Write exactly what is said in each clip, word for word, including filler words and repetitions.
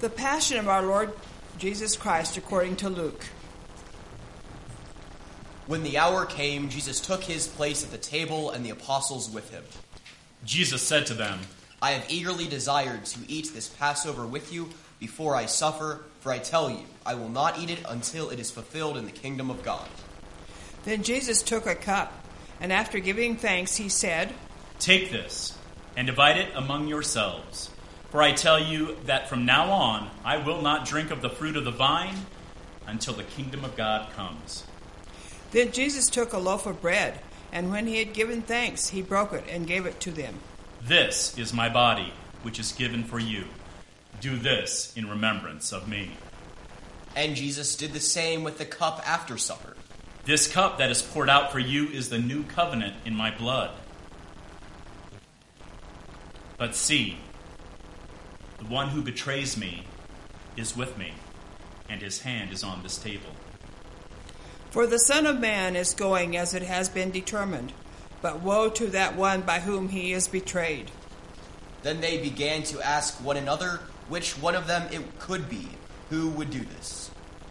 The Passion of our Lord Jesus Christ according to Luke. When the hour came, Jesus took his place at the table and the apostles with him. Jesus said to them, I have eagerly desired to eat this Passover with you before I suffer, for I tell you, I will not eat it until it is fulfilled in the kingdom of God. Then Jesus took a cup, and after giving thanks, he said, Take this, and divide it among yourselves. For I tell you that from now on I will not drink of the fruit of the vine until the kingdom of God comes. Then Jesus took a loaf of bread, and when he had given thanks, he broke it and gave it to them. This is my body, which is given for you. Do this in remembrance of me. And Jesus did the same with the cup after supper. This cup that is poured out for you is the new covenant in my blood. But see, the one who betrays me is with me, and his hand is on this table. For the Son of Man is going as it has been determined, but woe to that one by whom he is betrayed. Then they began to ask one another which one of them it could be who would do this.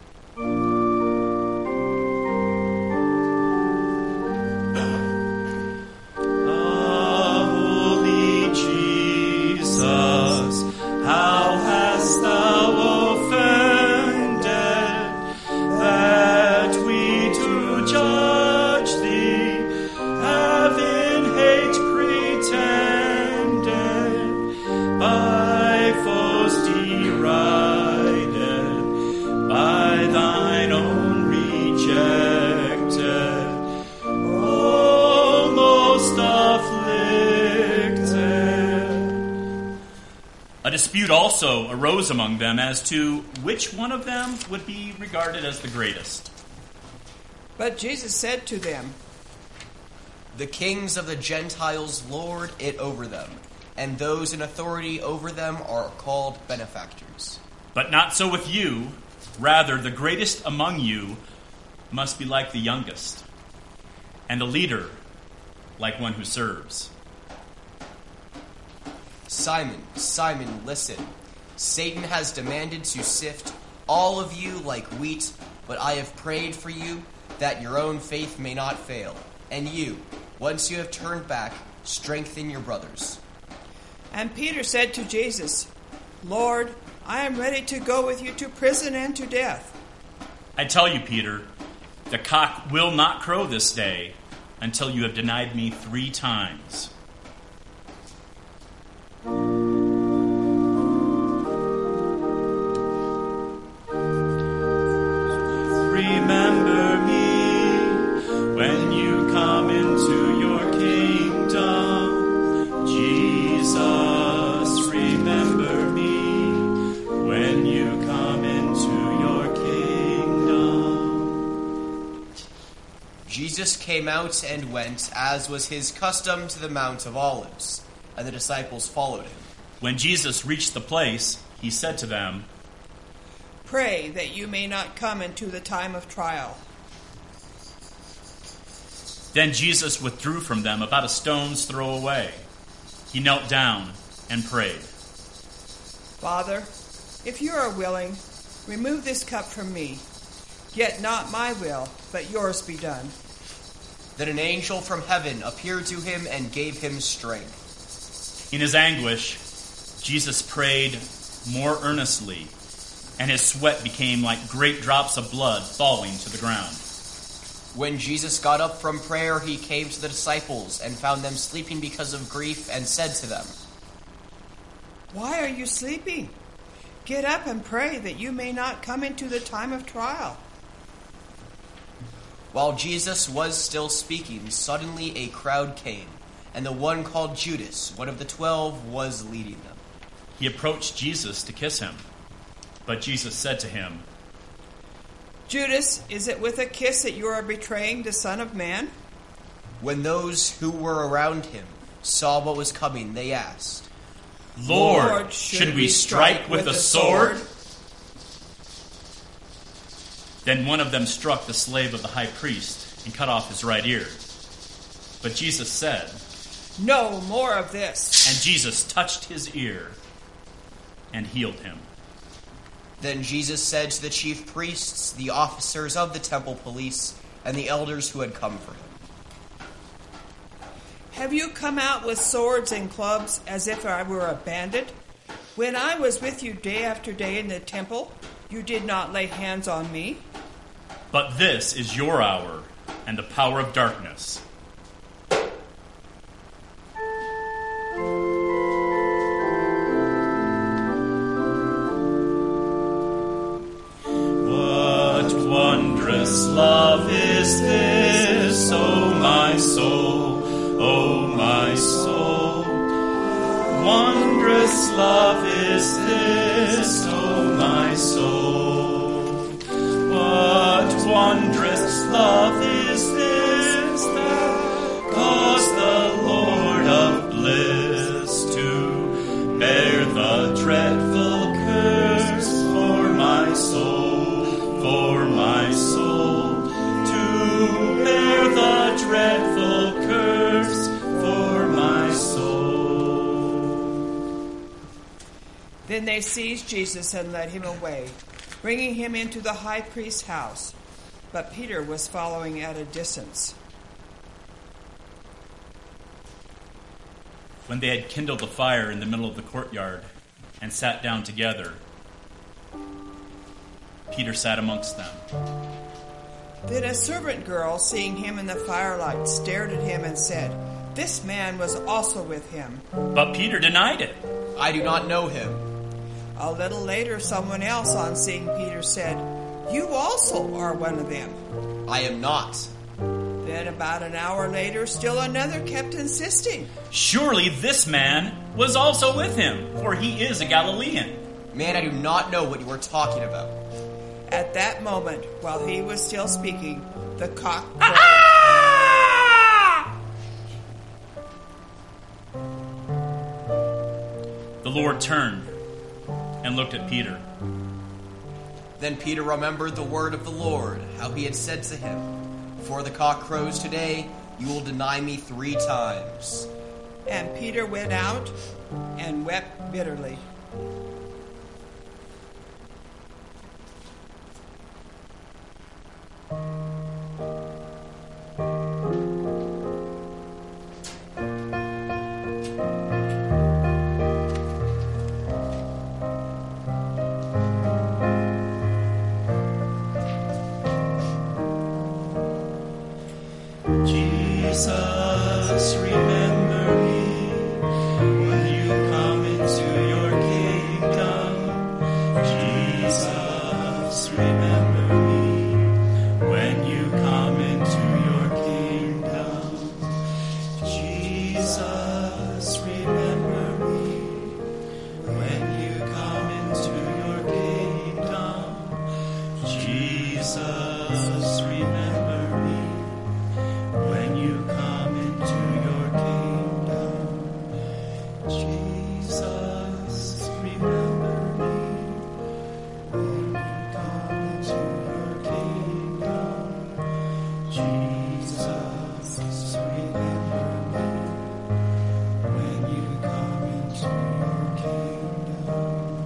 A dispute also arose among them as to which one of them would be regarded as the greatest. But Jesus said to them, The kings of the Gentiles lord it over them, and those in authority over them are called benefactors. But not so with you. Rather, the greatest among you must be like the youngest, and a leader like one who serves. Simon, Simon, listen. Satan has demanded to sift all of you like wheat, but I have prayed for you that your own faith may not fail. And you, once you have turned back, strengthen your brothers. And Peter said to Jesus, Lord, I am ready to go with you to prison and to death. I tell you, Peter, the cock will not crow this day until you have denied me three times. Remember me when you come into your kingdom. Jesus, remember me when you come into your kingdom. Jesus came out and went, as was his custom, to the Mount of Olives, and the disciples followed him. When Jesus reached the place, he said to them, Pray that you may not come into the time of trial. Then Jesus withdrew from them about a stone's throw away. He knelt down and prayed. Father, if you are willing, remove this cup from me. Yet not my will, but yours be done. Then an angel from heaven appeared to him and gave him strength. In his anguish, Jesus prayed more earnestly, and his sweat became like great drops of blood falling to the ground. When Jesus got up from prayer, he came to the disciples and found them sleeping because of grief, and said to them, Why are you sleeping? Get up and pray that you may not come into the time of trial. While Jesus was still speaking, suddenly a crowd came, and the one called Judas, one of the twelve, was leading them. He approached Jesus to kiss him, but Jesus said to him, Judas, is it with a kiss that you are betraying the Son of Man? When those who were around him saw what was coming, they asked, Lord, Lord, should, should we we strike strike with with a a sword? sword? Then one of them struck the slave of the high priest and cut off his right ear. But Jesus said, No more of this. and Jesus touched his ear and healed him. Then Jesus said to the chief priests, the officers of the temple police, and the elders who had come for him, Have you come out with swords and clubs as if I were a bandit? When I was with you day after day in the temple, you did not lay hands on me. But this is your hour and the power of darkness. What wondrous love is this, O my soul, O my soul. Wondrous love is this, O my soul. What wondrous love is this that caused the Lord of bliss to bear the dreadful curse for my soul, for my soul, to bear the dreadful curse for my soul. Then they seized Jesus and led him away, bringing him into the high priest's house. But Peter was following at a distance. When they had kindled a fire in the middle of the courtyard and sat down together, Peter sat amongst them. Then a servant girl, seeing him in the firelight, stared at him and said, "This man was also with him." But Peter denied it. I do not know him. A little later, someone else, on seeing Peter, said, "You also are one of them." I am not. Then about an hour later, still another kept insisting. Surely this man was also with him, for he is a Galilean. Man, I do not know what you are talking about. At that moment, while he was still speaking, the cock crowed. The Lord turned and looked at Peter. Then Peter remembered the word of the Lord, how he had said to him, "Before the cock crows today, you will deny me three times." And Peter went out and wept bitterly. Jesus, remember me when you come into your kingdom. Jesus, remember me when you come into your kingdom. Jesus, remember me when you come into your kingdom. Jesus, remember me when you come into your kingdom. Jesus, remember me when you come into your kingdom. Jesus, remember me when you come into your kingdom.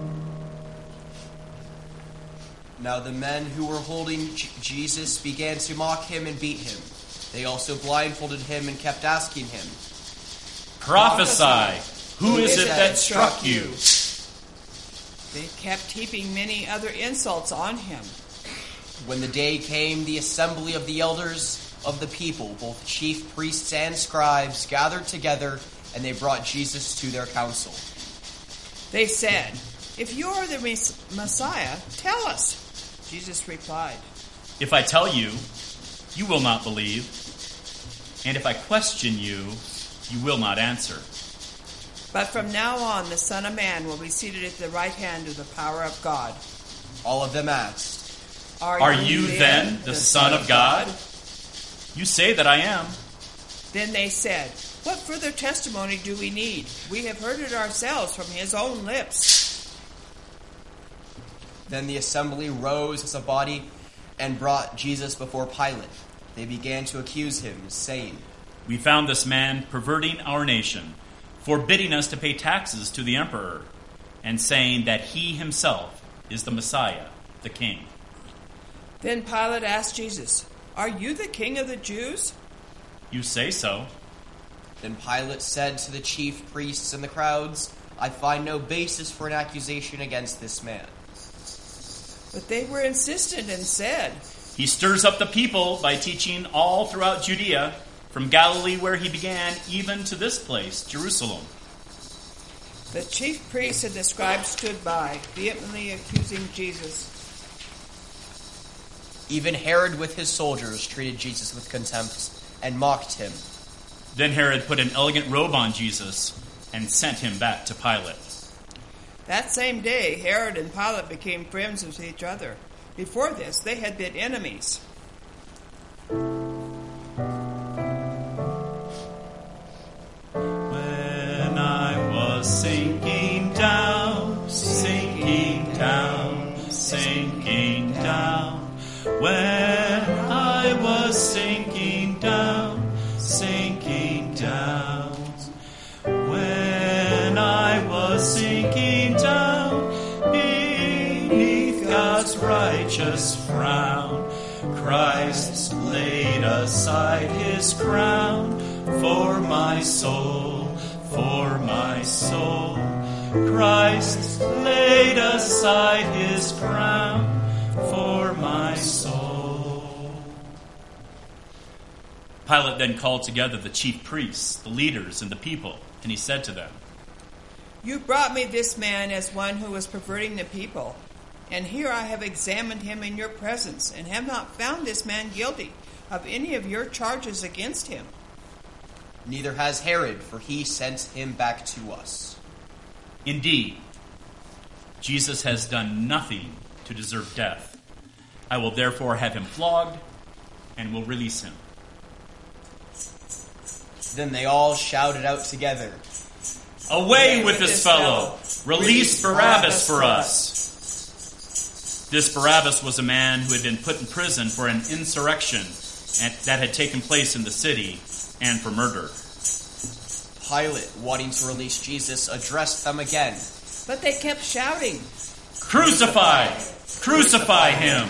Now the men who were holding J- Jesus began to mock him and beat him. They also blindfolded him and kept asking him, Prophesy, who is it that struck you? They kept heaping many other insults on him. When the day came, the assembly of the elders of the people, both chief priests and scribes, gathered together, and they brought Jesus to their council. They said, "If you are the Mes- Messiah, tell us." Jesus replied, If I tell you, you will not believe. And if I question you, you will not answer. "But from now on, the Son of Man will be seated at the right hand of the power of God." All of them asked, Are you then the Son of God? You say that I am. Then they said, "What further testimony do we need? We have heard it ourselves from his own lips." Then the assembly rose as a body and brought Jesus before Pilate. They began to accuse him, saying, We found this man perverting our nation, forbidding us to pay taxes to the emperor, and saying that he himself is the Messiah, the King. Then Pilate asked Jesus, "Are you the king of the Jews?" You say so. Then Pilate said to the chief priests and the crowds, "I find no basis for an accusation against this man." But they were insistent and said, He stirs up the people by teaching all throughout Judea, from Galilee where he began, even to this place, Jerusalem. The chief priests and the scribes stood by, vehemently accusing Jesus. Even Herod with his soldiers treated Jesus with contempt and mocked him. Then Herod put an elegant robe on Jesus and sent him back to Pilate. That same day, Herod and Pilate became friends with each other. Before this, they had been enemies. When I was sinking down, sinking down, sinking down. When I was sinking down, sinking down. When I was sinking down beneath God's righteous frown, Christ laid aside his crown for my soul, for my soul. Christ laid aside his crown for my soul. Pilate then called together the chief priests, the leaders, and the people, and he said to them, You brought me this man as one who was perverting the people. And here I have examined him in your presence, and have not found this man guilty of any of your charges against him. Neither has Herod, for he sent him back to us. Indeed, Jesus has done nothing to deserve death. I will therefore have him flogged and will release him. Then they all shouted out together, Away with this fellow! Release Barabbas for us! This Barabbas was a man who had been put in prison for an insurrection that had taken place in the city and for murder. Pilate, wanting to release Jesus, addressed them again. But they kept shouting, Crucify! Crucify him!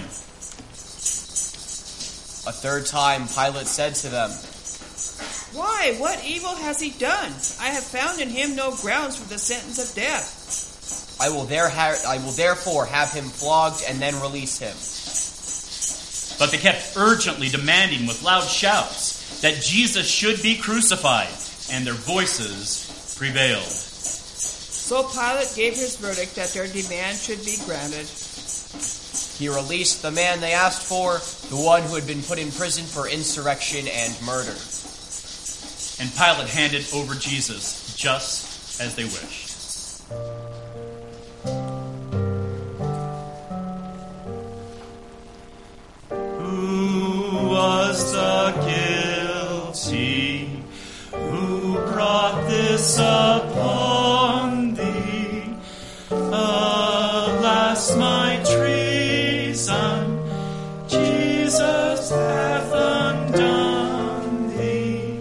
A third time Pilate said to them, Why, what evil has he done? I have found in him no grounds for the sentence of death. I will, there ha- I will therefore have him flogged and then release him. But they kept urgently demanding with loud shouts that Jesus should be crucified, and their voices prevailed. So Pilate gave his verdict that their demand should be granted. He released the man they asked for, the one who had been put in prison for insurrection and murder. And Pilate handed over Jesus just as they wished. Who was the guilty? Who brought this upon thee? Alas, my treason, Jesus hath undone thee.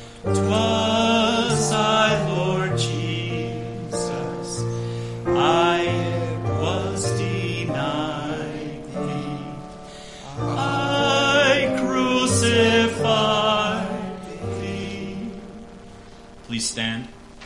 'Twas I, Lord Jesus, I was denied thee. I crucified thee. Please stand.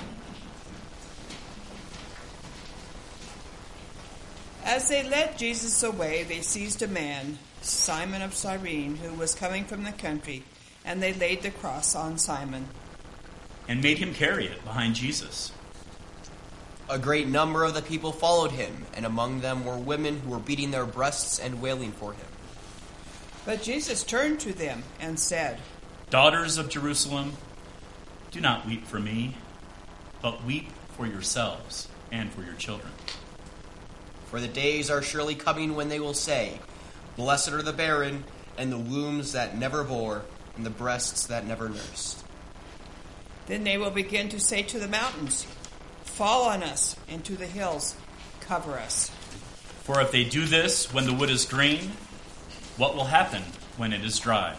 As they led Jesus away, they seized a man, Simon of Cyrene, who was coming from the country, and they laid the cross on Simon. And made him carry it behind Jesus. A great number of the people followed him, and among them were women who were beating their breasts and wailing for him. But Jesus turned to them and said, Daughters of Jerusalem, do not weep for me, but weep for yourselves and for your children. For the days are surely coming when they will say, Blessed are the barren, and the wombs that never bore, and the breasts that never nursed. Then they will begin to say to the mountains, Fall on us, and to the hills, cover us. For if they do this when the wood is green, what will happen when it is dry?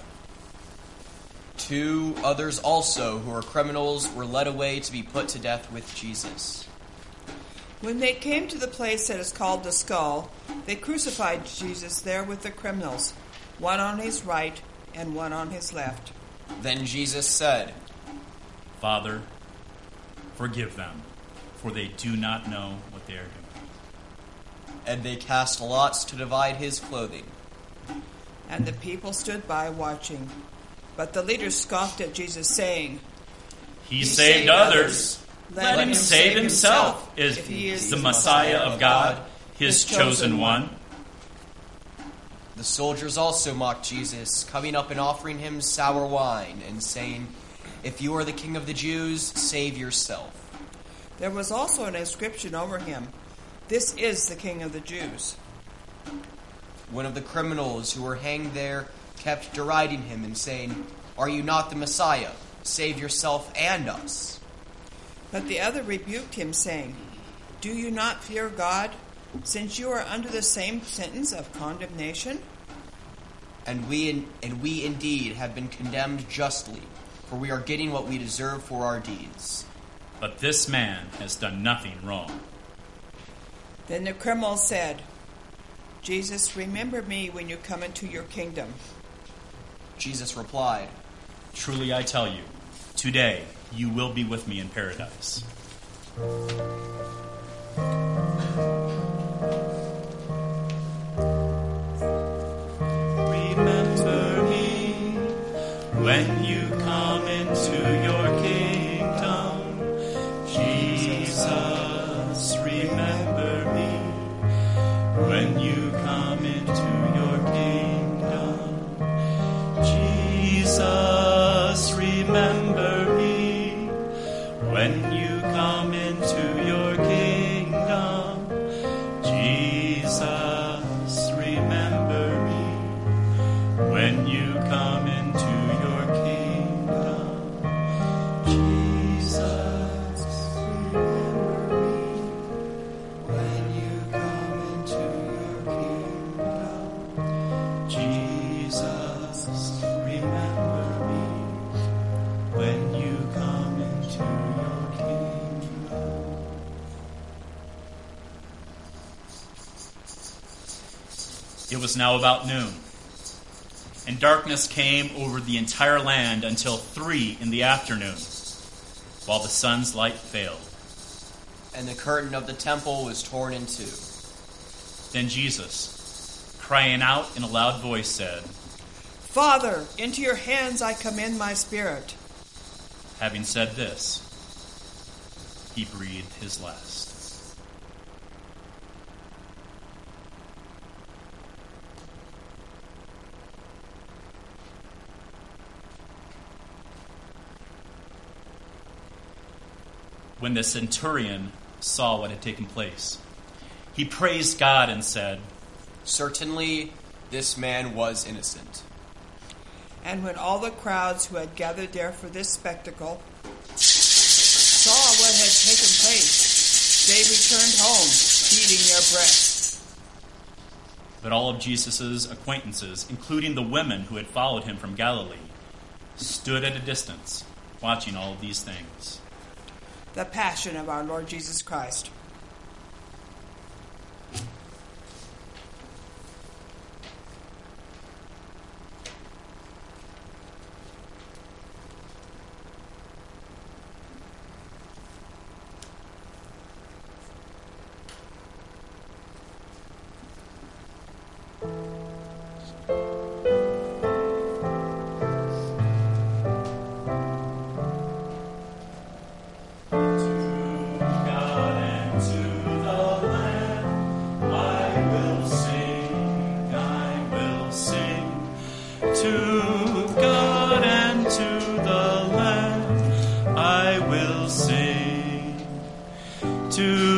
Two others also, who were criminals, were led away to be put to death with Jesus. When they came to the place that is called the Skull, they crucified Jesus there with the criminals, one on his right and one on his left. Then Jesus said, Father, forgive them, for they do not know what they are doing. And they cast lots to divide his clothing. And the people stood by watching. But the leaders scoffed at Jesus, saying, He, he saved, saved others. Let, Let him save himself, if, if he is the Messiah of God, his, his chosen one. The soldiers also mocked Jesus, coming up and offering him sour wine, and saying, If you are the king of the Jews, save yourself. There was also an inscription over him, This is the King of the Jews. One of the criminals who were hanged there kept deriding him and saying, Are you not the Messiah? Save yourself and us. But the other rebuked him, saying, Do you not fear God, since you are under the same sentence of condemnation? And we, in, and we indeed have been condemned justly, for we are getting what we deserve for our deeds. But this man has done nothing wrong. Then the criminal said, Jesus, remember me when you come into your kingdom. Jesus replied, Truly I tell you, today you will be with me in paradise. Remember me when you come into your kingdom. Jesus, remember me when you come into your kingdom. Jesus, remember me when you come into your kingdom. Jesus, remember me when you come into your kingdom. Jesus, remember me when you come into your kingdom. Jesus, remember me when you come into your kingdom. It was now about noon, and darkness came over the entire land until three in the afternoon, while the sun's light failed. And the curtain of the temple was torn in two. Then Jesus, crying out in a loud voice, said, Father, into your hands I commend my spirit. Having said this, he breathed his last. When the centurion saw what had taken place, he praised God and said, Certainly this man was innocent. And when all the crowds who had gathered there for this spectacle saw what had taken place, they returned home, beating their breasts. But all of Jesus' acquaintances, including the women who had followed him from Galilee, stood at a distance, watching all of these things. The Passion of our Lord Jesus Christ. To